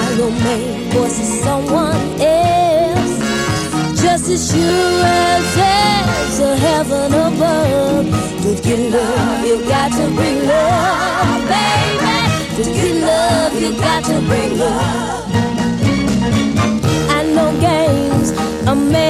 your main voice is someone else. Just as sure as there's a heaven above. To get love, you got to bring love, baby. To get love, you got to bring love. I know games a man